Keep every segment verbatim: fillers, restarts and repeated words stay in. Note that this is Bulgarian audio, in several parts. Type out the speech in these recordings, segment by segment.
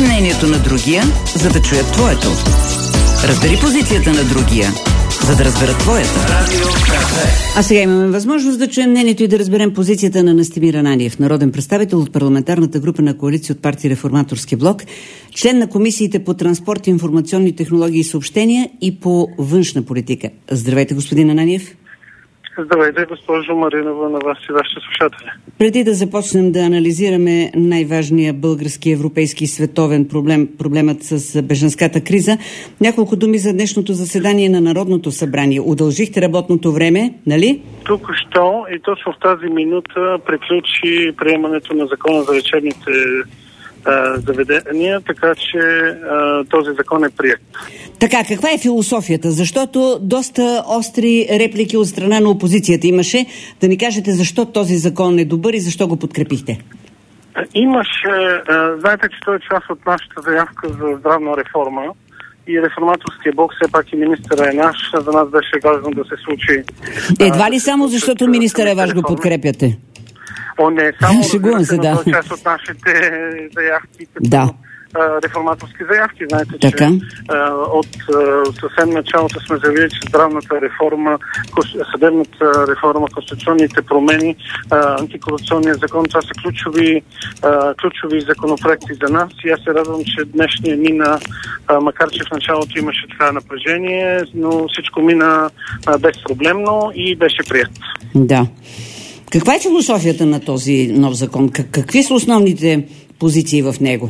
мнението на другия, за да чуят твоето. Разбери позицията на другия, за да разберат твоята. А сега имаме възможност да чуем мнението и да разберем позицията на Настимир Ананиев, народен представител от парламентарната група на коалиция от партия Реформаторски блок, член на комисиите по транспорт, информационни технологии и съобщения и по външна политика. Здравейте, господин Ананиев. Здравейте, госпожо Маринова, на вас и вашите слушатели. Преди да започнем да анализираме най-важния български, европейски и световен проблем, проблемът с бежанската криза, няколко думи за днешното заседание на Народното събрание. Удължихте работното време, нали? Току-що и точно в тази минута приключи приемането на закона за лечебните а, заведения, така че а, този закон е приет. Така, каква е философията? Защото доста остри реплики от страна на опозицията имаше. Да ни кажете защо този закон е добър и защо го подкрепихте? Имаше, а, знаете, че той е част от нашата заявка за здравна реформа и Реформаторския блок, все пак и министъра е наш. За нас беше важно да се случи. Едва ли само защото министър е ваш го подкрепяте? О, не, само Шегувам се, да. част от нашите заявки, като да. реформаторски заявки. Знаете, така. че а, от а, съвсем началото сме заявили, че здравната реформа, съдебната реформа, конституционните промени, а, антикорупционния закон, това са ключови, а, ключови законопроекти за нас. И аз се радвам, че днешния мина, а, макар че в началото имаше така напрежение, но всичко мина а, безпроблемно и беше прият. Да. Каква е философията на този нов закон? Какви са основните позиции в него?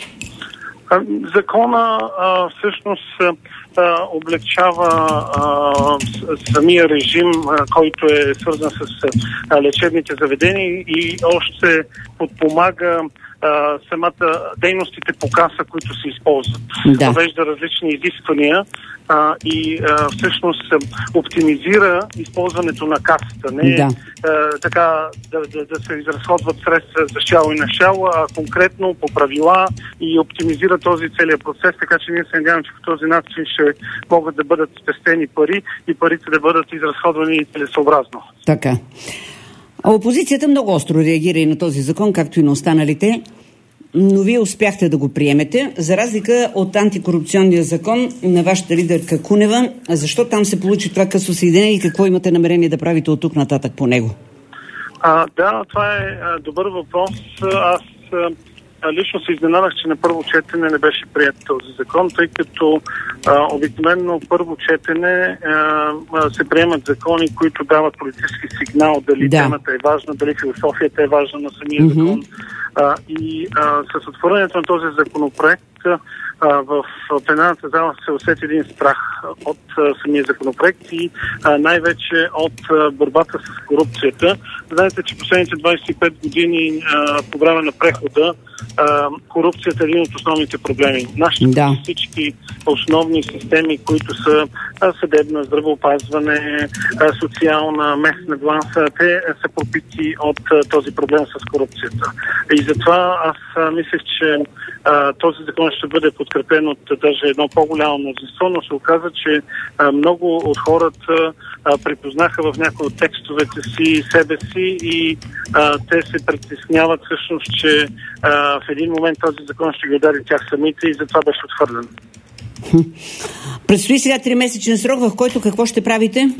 Закона а, всъщност а, облегчава а, самия режим, а, който е свързан с а, лечебните заведения и още подпомага а, самата дейностите по каса, които се използват. Да. Въвежда различни изисквания а, и а, всъщност оптимизира използването на касата. Не да. а, така да, да, да се изразходват средства за шало и на шало, а конкретно по правила и оптимизира този целият процес, така че ние се надяваме, че по този начин ще могат да бъдат спестени пари и парите да бъдат изразходвани целесообразно. Така. А опозицията много остро реагира и на този закон, както и на останалите, но вие успяхте да го приемете, за разлика от антикорупционния закон на вашата лидерка Кунева. Защо там се получи това късо съединение и какво имате намерение да правите от тук нататък по него? А, да, това е а, добър въпрос. Аз а, лично се изненадах, че на първо четене не беше прият този закон, тъй като а, обикновено първо четене а, а, се приемат закони, които дават политически сигнал дали да. темата е важна, дали философията е важна на самия mm-hmm. закон. А, и а, с отворението на този законопроект а, в пленарната зала се усети един страх от а, самия законопроект и а, най-вече от а, борбата с корупцията. Знаете, че последните двадесет и пет години а, по време на прехода а, корупцията е един от основните проблеми. Нашите да. всички основни системи, които са а, съдебна, здравеопазване, а, социална, местна власт, те а, са пропити от а, този проблем с корупцията. И затова аз а, мислех, че а, този закон ще бъде подкрепен от даже едно по-голямо мнозинство, но се оказа, че а, много от хората а, припознаха в някои от текстовете си себе си и а, те се притесняват всъщност, че а, в един момент този закон ще ги удари тях самите и затова беше отхвърлен. Предстои сега тримесечен срок, в който какво ще правите?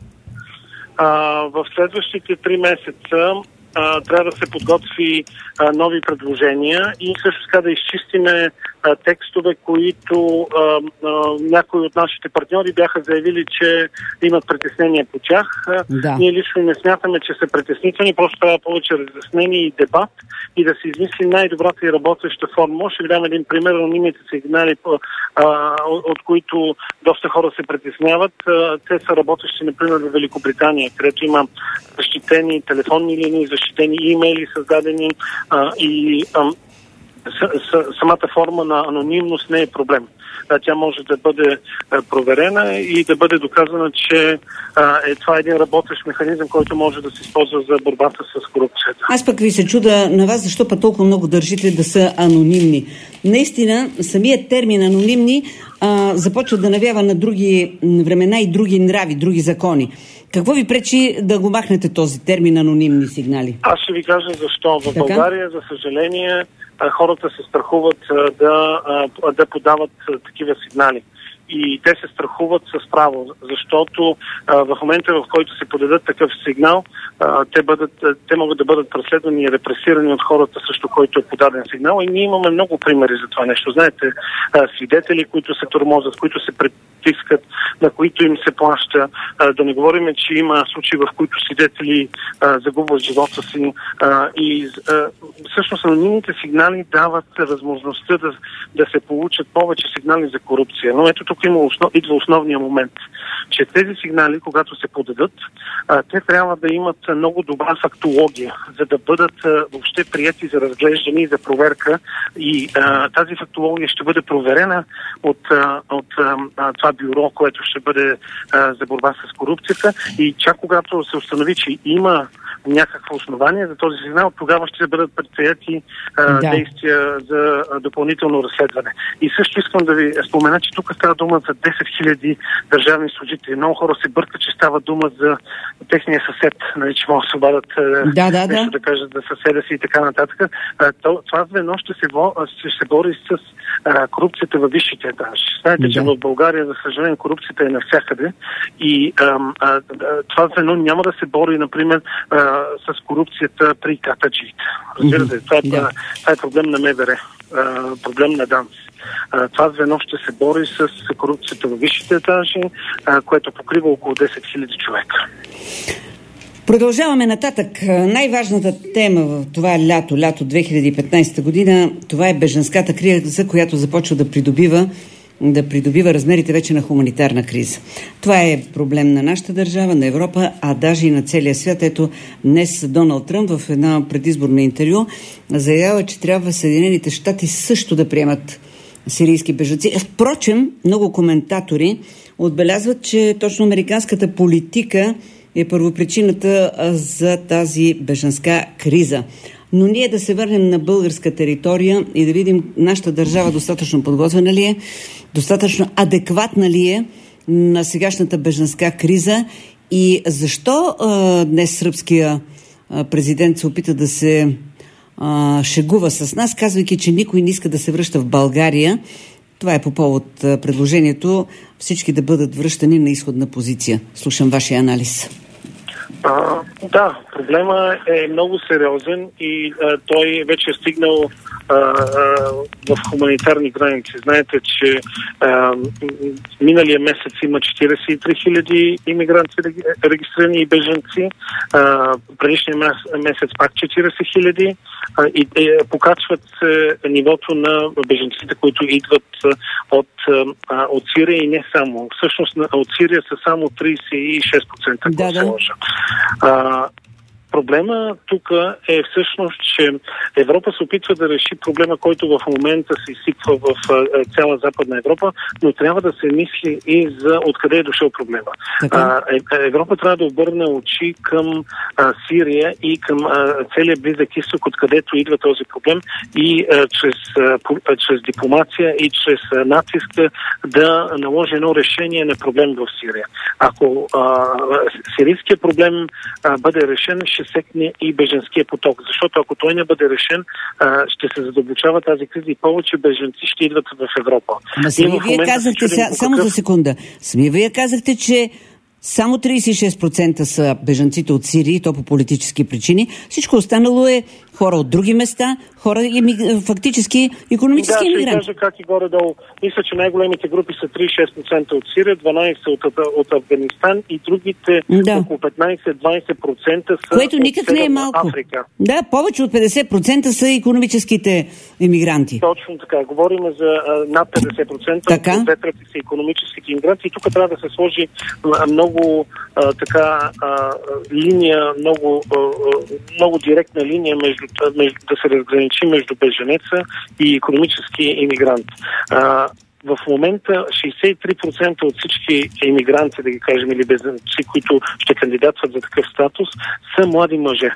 А, в следващите три месеца а, трябва да се подготви а, нови предложения и също така да изчистиме а, текстове, които а, а, някои от нашите партньори бяха заявили, че имат притеснения по тях. Да. Ние лично не смятаме, че са притеснителни, просто трябва повече разяснение и дебат и да се измисли най-добрата и работеща форма. Ще ви дам един пример, анонимните сигнали, а, от, от които доста хора се притесняват. А, те са работещи, например, в Великобритания, където има защитени телефонни линии, защитени имейли, създадени а, и а, с, с, самата форма на анонимност не е проблем. А, тя може да бъде а, проверена и да бъде доказана, че а, е, това е един работещ механизъм, който може да се използва за борбата с корупцията. Аз пък ви се чуда на вас, защо пък толкова много държите да са анонимни. Наистина, самият термин анонимни а, започва да навява на други времена и други нрави, други закони. Какво ви пречи да го махнете този термин анонимни сигнали? Аз ще ви кажа защо. В така? България, за съжаление, а, хората се страхуват а, да, а, да подават а, такива сигнали. И те се страхуват с право, защото а, в момента, в който се подадат такъв сигнал, а, те, бъдат, те могат да бъдат преследвани и репресирани от хората, срещу който е подаден сигнал. И ние имаме много примери за това нещо. Знаете, а, свидетели, които се тормозят, които се притискат, на които им се плаща. А, да не говорим, че има случаи, в които свидетели а, загубват живота си. А, и а, всъщност анонимните сигнали дават възможността да, да се получат повече сигнали за корупция. Но ето тук има основ, идва основния момент, че тези сигнали, когато се подадат, а, те трябва да имат много добра фактология, за да бъдат а, въобще прияти за разглеждане и за проверка. И а, тази фактология ще бъде проверена от, а, от а, това бюро, което ще бъде а, за борба с корупцията. И чак когато се установи, че има някакво основание за този сигнал, тогава ще бъдат предприяти а, да. действия за а, допълнително разследване. И също искам да ви спомена, че тук става дума за десет хиляди държавни служители. Много хора се бъркат, че става дума за техния съсед, нали, че могат да се обадят да, да, нещо да. да кажат за съседа си и така нататък. А, то, това звено ще се, ще се бори с а, корупцията във висшите етажи. Знаете, да. че в България, за съжаление, корупцията е навсякъде и а, а, това звено няма да се бори, например, а, с корупцията при катаджиите. Разбирате, това, е, да. това е проблем на МВР, проблем на ДАНС. Това звено ще се бори с корупцията във висшите етажи, което покрива около десет хиляди човека. Продължаваме нататък. Най-важната тема в това лято, лято две хиляди и петнадесета година, това е бежанската криза, която започва да придобива да придобива размерите вече на хуманитарна криза. Това е проблем на нашата държава, на Европа, а даже и на целия свят. Ето, днес Доналд Тръмп в една предизборна интервю заявява, че трябва Съединените щати също да приемат сирийски бежанци. Впрочем, много коментатори отбелязват, че точно американската политика е първопричината за тази бежанска криза. Но ние да се върнем на българска територия и да видим нашата държава достатъчно подготвена ли е, достатъчно адекватна ли е на сегашната бежанска криза и защо а, днес сръбския а, президент се опита да се а, шегува с нас, казвайки, че никой не иска да се връща в България. Това е по повод а, предложението всички да бъдат връщани на изходна позиция. Слушам вашия анализ. А, да, проблема е много сериозен и а, той вече е стигнал а, а, в хуманитарни граници. Знаете, че а, миналия месец има четиридесет и три хиляди имигранти регистрирани и бежанци, а, предишния месец пак четиридесет хиляди а, и, и покачват се нивото на бежанците, които идват от, а, от Сирия и не само. Всъщност от Сирия са само тридесет и шест процента. Да, да. А, проблема тук е всъщност, че Европа се опитва да реши проблема, който в момента се изсипва в а, цяла Западна Европа, но трябва да се мисли и за откъде е дошъл проблема. А, Европа трябва да обърне очи към а, Сирия и към а, целия Близък изток, откъдето идва този проблем и а, чрез, а, по, а, чрез дипломация и чрез а, натиск да наложи едно решение на проблем в Сирия. Ако а, сирийският проблем а, бъде решен, ще секне и бежанския поток. Защото ако той не бъде решен, а, ще се задълбочава тази криза и повече бежанци ще идват в Европа. Ама сами вие казахте, ся, само какъв... за секунда, сами вие казахте, че само тридесет и шест процента са бежанците от Сирия, то по политически причини. Всичко останало е хора от други места, хора фактически икономически имигранти. Да, ще кажа как и горе-долу. Мисля, че най-големите групи са тридесет и шест процента от Сирия, дванадесет процента от, от Афганистан и другите да. около петнадесет до двадесет процента са което никак не е малко. Африка. Да, повече от петдесет процента са икономическите имигранти. Точно така. Говорим за а, над петдесет процента така? от две трети са икономическите имигранти. И тук трябва да се сложи а, много а, така а, линия, много, а, много директна линия между, между, да се разграничи между беженеца и икономически имигрант. А, в момента шейсет и три процента от всички имигранти, да ги кажем, или бежанци, които ще кандидатстват за такъв статус, са млади мъже.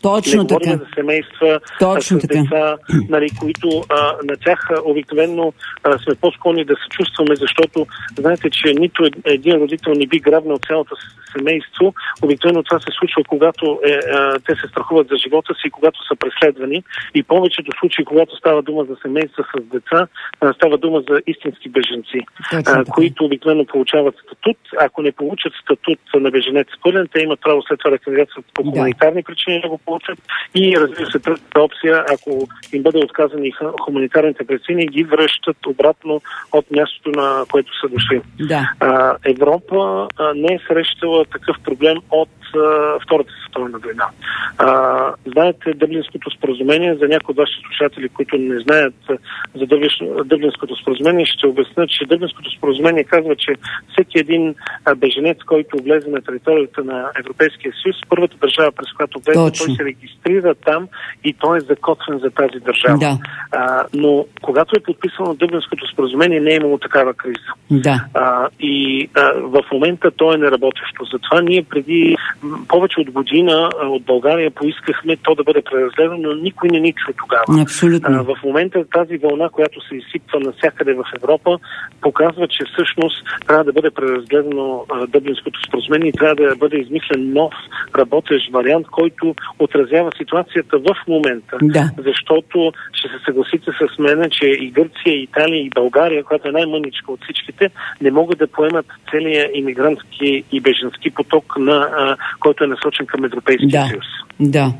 Точно не така. говорим за семейства Точно с така. деца, нали, които а, на тях обикновено а, сме по-склонни да се чувстваме, защото знаете, че нито един родител не би грабнал цялото семейство. Обикновено това се случва, когато е, а, те се страхуват за живота си, когато са преследвани. И повечето случаи, когато става дума за семейства с деца, а, става дума за истински бежанци, а, които обикновено получават статут. Ако не получат статут на беженец пълен, те имат право след това да кандидатстват по хуманитарни да. причини да го получат. И разбира се, третата опция, ако им бъде отказани хуманитарните причини, ги връщат обратно от мястото, на което са дошли. Да. А, Европа а, не е срещала такъв проблем от а, Втората световна война. А, знаете, Дъблинското споразумение, за някои от вашите слушатели, които не знаят за Дъблинското споразумение, ще обясня, че Дъблинското споразумение казва, че всеки един беженец, който влезе на територията на Европейския съюз, първата държава, през която влезе, Точно. той се регистрира там и той е закотвен за тази държава. Да. А, но когато е подписано Дъблинското споразумение, не е имало такава криза. Да. А, и а, в момента то е неработещо. Затова ние преди повече от година а, от България поискахме то да бъде преразгледано, но никой не ни чу тогава. Абсолютно. А, в момента тази вълна, която се изсипва навсякъде в Европа, показва, че всъщност трябва да бъде преразгледано а, Дъблинското споразумение и трябва да бъде измислен нов работещ вариант, който отразява ситуацията в момента. Да. Защото ще се съгласите с мен, че и Гърция, и Италия, и България, която е най-мъничка от всичките, не могат да поемат целия имигрантски и беженски поток, на, а, който е насочен към Европейския да. съюз. Да.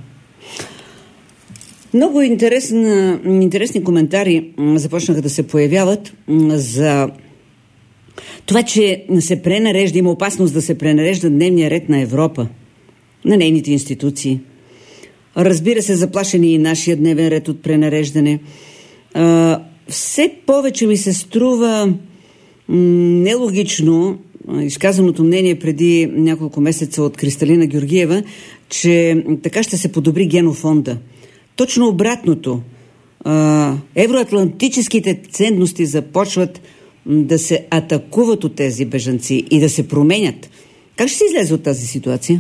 Много интересни, интересни коментари започнаха да се появяват за това, че се пренарежда, има опасност да се пренарежда дневния ред на Европа, на нейните институции. Разбира се, заплашени и нашия дневен ред от пренареждане. А, все повече ми се струва м- нелогично изказаното мнение преди няколко месеца от Кристалина Георгиева, че така ще се подобри генофонда. Точно обратното. А, евроатлантическите ценности започват да се атакуват от тези бежанци и да се променят. Как ще се излезе от тази ситуация?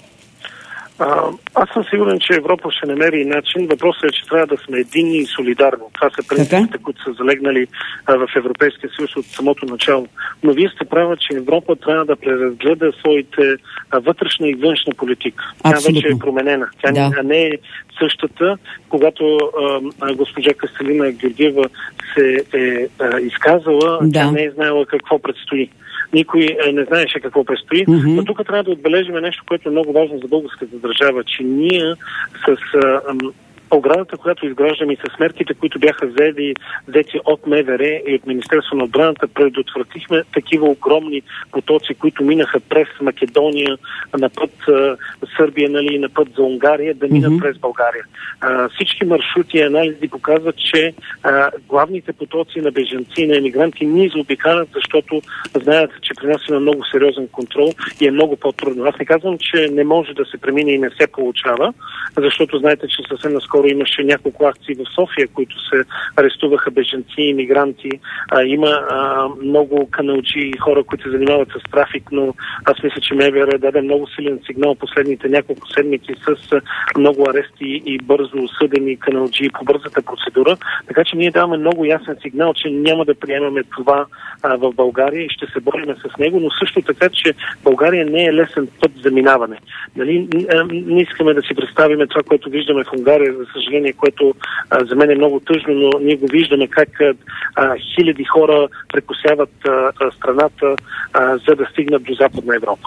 А, аз съм сигурен, че Европа ще намери начин. Въпросът е, че трябва да сме единни и солидарни. Това са принципите, които са залегнали а, в Европейския съюз от самото начало. Но вие сте права, че Европа трябва да преразгледа своите а, вътрешна и външна политика. Тя вече е променена. Тя да. не е същата. Когато а, а, госпожа Кристалина Георгиева се е а, изказала, да. тя не е знаела какво предстои. Никой не знаеше какво предстои, mm-hmm. но тук трябва да отбележим нещо, което е много важно за българската държава, че ние с а, оградата, която изграждаме и с мерките, които бяха взети, взети от МВР и от Министерство на отбраната, предотвратихме такива огромни потоци, които минаха през Македония, на път а, Сърбия, нали, на път за Унгария, да минат mm-hmm. през България. А, всички маршрути и анализи показват, че а, главните потоци на бежанци и на емигранти ни заобикалят, защото знаят, че при нас има много сериозен контрол и е много по-трудно. Аз не казвам, че не може да се премине и не се получава, защото знаете, че съвсем наскоро имаше няколко акции в София, които се арестуваха бежанци и мигранти. А, има а, много каналджи и хора, които се занимават с трафик, но аз мисля, че МВР даде много силен сигнал последните няколко седмици с а, много арести и бързо осъдени каналджи по бързата процедура. Така че ние даваме много ясен сигнал, че няма да приемаме това а, в България и ще се бориме с него, но също така, че България не е лесен път за минаване. Нали? Не искаме да си представим това, което виждаме в Унгария, за съжаление, което а, за мен е много тъжно, но ние го виждаме как а, хиляди хора прекосяват а, а, страната, а, за да стигнат до Западна Европа.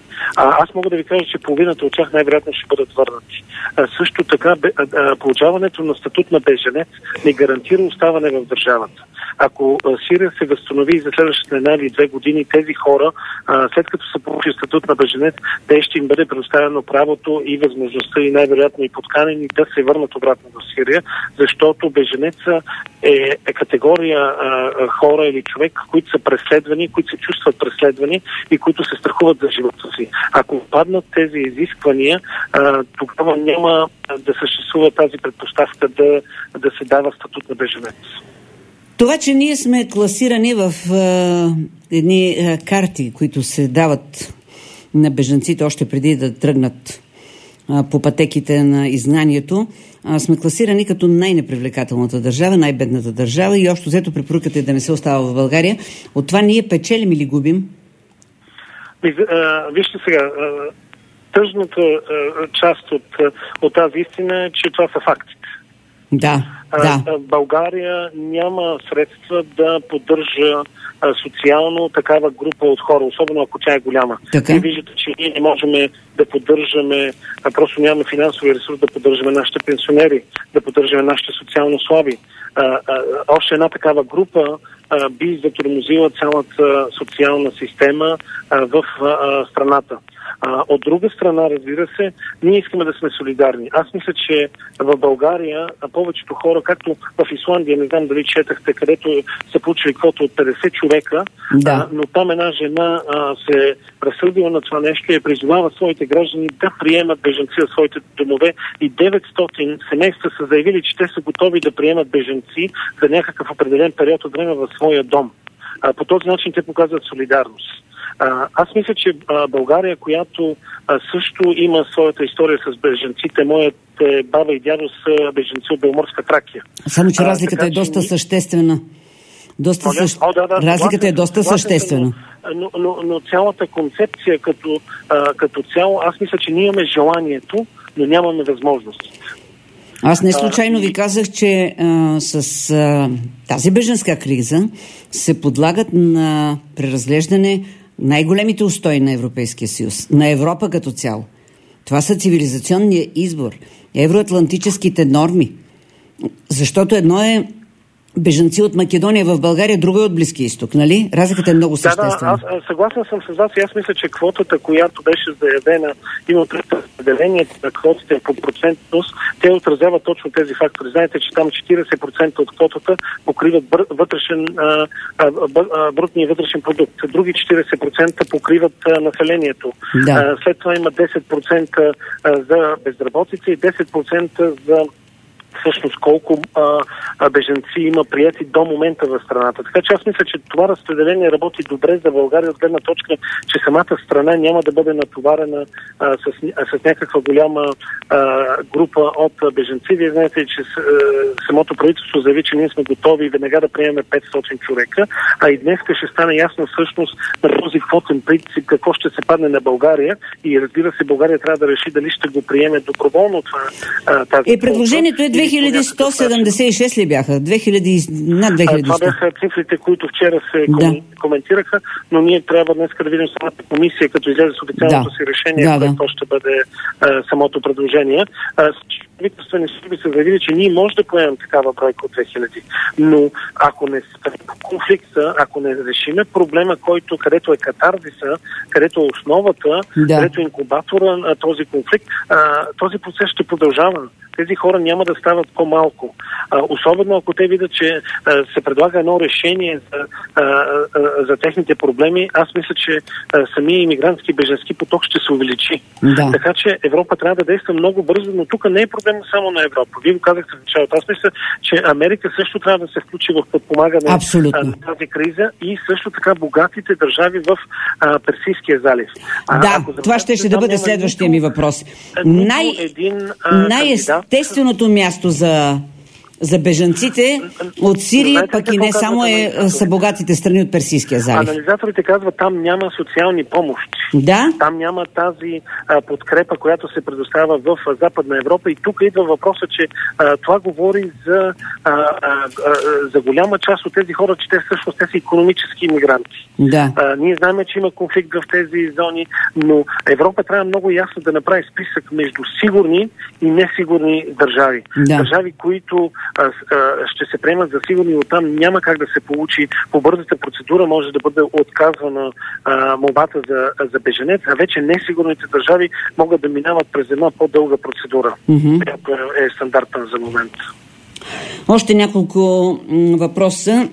А, аз мога да ви кажа, че половината от тях най-вероятно ще бъдат върнати. А, също така, бе, а, получаването на статут на беженец не гарантира оставане в държавата. Ако а, Сирия се възстанови за следващите една или две години, тези хора, а, след като са получили статут на беженец, те ще им бъде предоставено правото и възможността и най-вероятно и подканени да се върнат обратно до Сирия, защото беженеца е, е категория а, хора или човек, които са преследвани, които се чувстват преследвани и които се страхуват за живота си. Ако паднат тези изисквания, а, тогава няма да съществува тази предпоставка да, да се дава статут на беженец. Това, че ние сме класирани в а, едни а, карти, които се дават на бежанците още преди да тръгнат а, по пътеките на изгнанието, а, сме класирани като най-непривлекателната държава, най-бедната държава и общо взето препоръката е да не се остава в България. От това ние печелим или губим? Вижте сега, тъжната част от, от тази истина е, че това са фактите. Да, да. България няма средства да поддържа социално такава група от хора, особено ако тя е голяма. Вие виждате, че ние не можем да поддържаме, просто нямаме финансови ресурс да поддържаме нашите пенсионери, да поддържаме нашите социално слаби. А, а, още една такава група а, би затормозила цялата социална система а, в а, страната. А, от друга страна, разбира се, ние искаме да сме солидарни. Аз мисля, че в България повечето хора, както в Исландия, не знам дали четахте, където са получили квота от петдесет човека, да. а, но там една жена а, се разсърдила на това нещо и е призовава своите граждани да приемат бежанци в своите домове и деветстотин семейства са заявили, че те са готови да приемат бежанци за някакъв определен период от време в своя дом. А, по този начин те показват солидарност. А, аз мисля, че а, България, която а, също има своята история с бежанците, моите баба и дядо са бежанци от Беломорска Тракия. Само, че разликата а, така, е доста че... съществена. Доста същ... О, да, да, разликата е доста съществена. Но, но, но цялата концепция като, а, като цяло, аз мисля, че ние имаме желанието, но нямаме възможност. Аз не случайно ви казах, че а, с а, тази бежанска криза се подлагат на преразглеждане най-големите устои на Европейския съюз, на Европа като цяло. Това са цивилизационния избор, евроатлантическите норми. Защото едно е бежанци от Македония в България, друго е от Близкия изток, нали? Разликата е много съществена. Да, да, аз съгласен съм с вас и аз мисля, че квотата, която беше заявена, има разпределението на квотите по процентност, те отразяват точно тези фактори. Знаете, че там четиридесет процента от квотата покриват вътрешен, а, а, а, брутния вътрешен продукт. Други четиридесет процента покриват а, населението. Да. А, след това има десет процента за безработица и десет процента за всъщност колко а, а, бежанци има приети до момента в страната. Така че аз мисля, че това разпределение работи добре за България от гледна точка, че самата страна няма да бъде натоварена а, с, а, с някаква голяма а, група от а, бежанци. Вие знаете, че с, а, самото правителство заяви, че ние сме готови веднага да приемем петстотин човека, а и днес ще стане ясно всъщност на този квотен принцип какво ще се падне на България и разбира се, България трябва да реши дали ще го приеме доброволно това. А, тази е, предложението е две хиляди сто седемдесет и шест ли бяха? две хиляди, над две хиляди сто. Това бяха цифрите, които вчера се да. коментираха, но ние трябва днес да видим самата комисия, като излезе с официалното да. си решение, да, което да. ще бъде а, самото предложение. Правителствени служби са заявили, че ние може да поемем такава бройка от две хиляди. Но ако не спрем конфликта, ако не решиме проблема, който където е катарзиса, където е основата, да. където е инкубатора на този конфликт, а, този процес ще продължава. Тези хора няма да стават по-малко. А, особено ако те видят, че а, се предлага едно решение за, а, а, за техните проблеми, аз мисля, че а, самия имигрантски бежански поток ще се увеличи. Да. Така че Европа трябва да действа много бързо, но тук не е проблем само на Европа. Вие го казахте в началото. Аз мисля, че Америка също трябва да се включи в подпомагане а, на тази криза и също така богатите държави в а, Персийския залив. А, да, това ще, ще да бъде следващия ми въпрос. Най... един а, най-естественото място за, за бежанците от Сирия, знаете, пък и не само е, са богатите страни от Персийския залив. Анализаторите казват, там няма социални помощи. Да? Там няма тази а, подкрепа, която се предоставя в а, Западна Европа. И тук идва въпроса, че а, това говори за, а, а, а, за голяма част от тези хора, че те всъщност те са икономически имигранти. Да. А, ние знаем, че има конфликт в тези зони, но Европа трябва много ясно да направи списък между сигурни и несигурни държави. Да. Държави, които а, а, ще се приемат за сигурни, оттам няма как да се получи по бързата процедура, може да бъде отказвана а, молбата за, за беженец, а вече несигурните държави могат да минават през една по-дълга процедура, mm-hmm. която е стандартна за момента. Още няколко м- въпроса.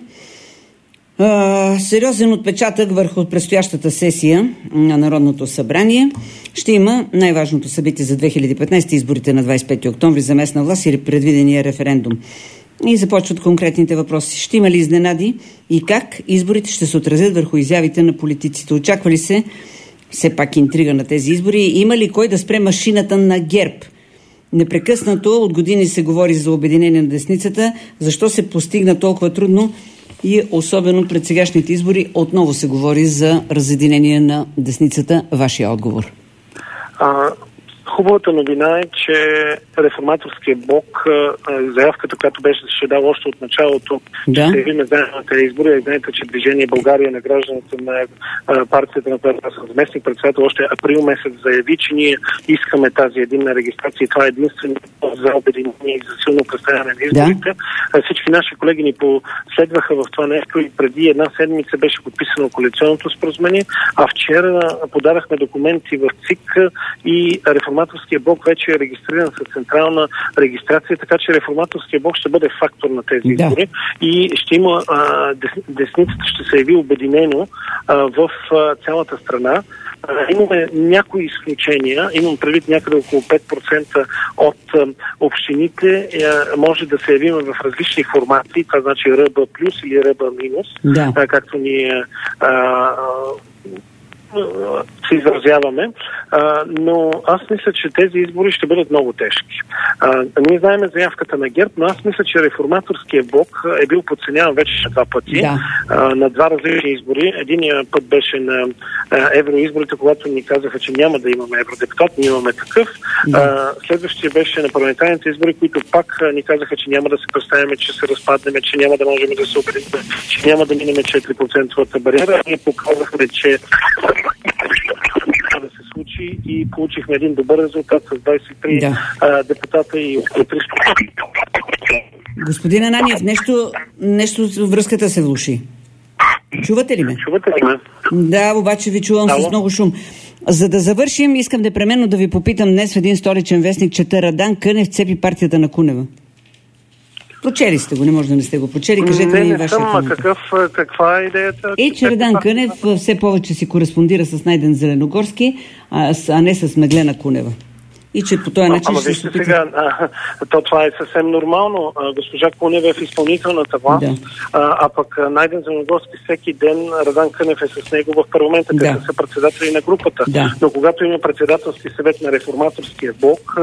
Uh, сериозен отпечатък върху предстоящата сесия на Народното събрание ще има най-важното събитие за две хиляди и петнадесета, изборите на двадесет и пети октомври за местна власт или предвидения референдум. И започват конкретните въпроси. Ще има ли изненади и как изборите ще се отразят върху изявите на политиците? Очаква ли се все пак интрига на тези избори. Има ли кой да спре машината на ГЕРБ? Непрекъснато от години се говори за обединение на десницата. Защо се постигна толкова трудно и особено пред сегашните избори отново се говори за разединение на десницата? Вашия отговор. А, хубавата новина е, че реформаторския блок, заявката, която беше ще дал още от началото, да. Ще се явиме заедно на тези избори. Знаете, че Движение България на гражданите на партията, на която аз съм заместник председател, още април месец заяви, че ние искаме тази единна регистрация и това е единствено за обединение и за силно представяне на изборите. Да. Всички наши колеги ни последваха в това нещо и преди една седмица беше подписано коалиционното споразумение, а вчера подадахме документи в ЦИК и реформаторския блок вече е регистриран с централна регистрация, така че реформаторския блок ще бъде фактор на тези избори, да. И ще има а, дес, десницата ще се яви обединено а, в а, цялата страна. А, имаме някои изключения, имам предвид някъде около пет процента от а, общините а, може да се явиме в различни формации, това значи Р Б плюс или Р Б минус, да. а, както ние а, а, се изразяваме, а, но аз мисля, че тези избори ще бъдат много тежки. А, ние знаем заявката на ГЕРБ, но аз мисля, че реформаторския блок е бил подценяван вече два пъти, да. а, на два различни избори. Единият път беше на а, евроизборите, когато ни казаха, че няма да имаме евродепутат, ние имаме такъв. Да. А, следващия беше на парламентарните избори, които пак а, ни казаха, че няма да се представяме, че се разпаднем, че няма да можем да се обединим, че няма да минем четири процента бариера. Ние показахме, че да се случи и получихме един добър резултат с двадесет и три да. а, депутата и около триста. Господин Ананиев, нещо, нещо връзката се влуши. Чувате ли ме? Чувате ли ме? Да, обаче ви чувам Ало? С много шум. За да завършим, искам непременно да ви попитам. Днес в един столичен вестник чета: Радан Кънев цепи партията на Кунева. Прочели сте го, не може да не сте го прочели. Кажете не, ми не вашия коментар. Какъв, каква е идеята? Е, че Радан Кънев все повече си кореспондира с Найден Зеленогорски, а, а не с Меглена Кунева. И че по този начин Ама ще вижте сега, а, то това е съвсем нормално. А, госпожа Кунева е в изпълнителната власт, да. а, а пък Найден Зеленогорски всеки ден, Радан Кънев е с него в парламента, да. Те са председатели на групата. Да. Но когато има председателски съвет на реформаторския блок,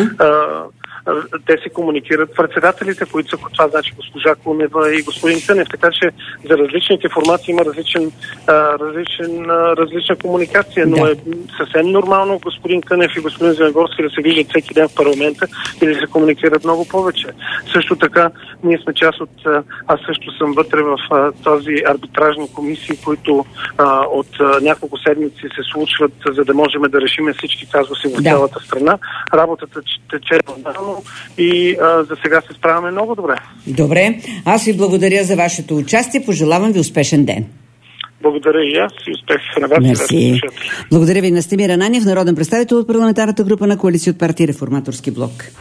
те си комуникират председателите, които са, това значи госпожа Кунева и господин Кънев. Така че за различните формации има различен, а, различен, а, различна комуникация, но да. Е съвсем нормално господин Кънев и господин Зеленогорски да се виждат всеки ден в парламента и да се комуникират много повече. Също така, ние сме част от, аз също съм вътре в а, този арбитражни комисии, които а, от а, няколко седмици се случват, за да можем да решим всички казуси в да. Цялата страна. Работата тече нормално и а, за сега се справяме много добре. Добре. Аз ви благодаря за вашето участие. Пожелавам ви успешен ден. Благодаря и аз и успех на вас. Мерси. Благодаря ви, Настимир Ананиев, народен представител от парламентарната група на Коалиция от партия Реформаторски блок.